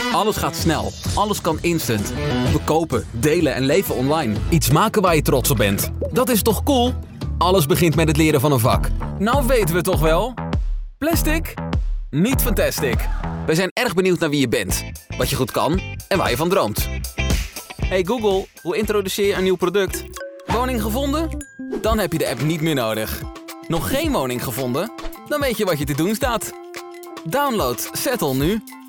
Alles gaat snel. Alles kan instant. We kopen, delen en leven online. Iets maken waar je trots op bent. Dat is toch cool? Alles begint met het leren van een vak. Nou weten we toch wel? Plastic? Niet fantastic. We zijn erg benieuwd naar wie je bent. Wat je goed kan en waar je van droomt. Hey Google, hoe introduceer je een nieuw product? Woning gevonden? Dan heb je de app niet meer nodig. Nog geen woning gevonden? Dan weet je wat je te doen staat. Download Settle nu.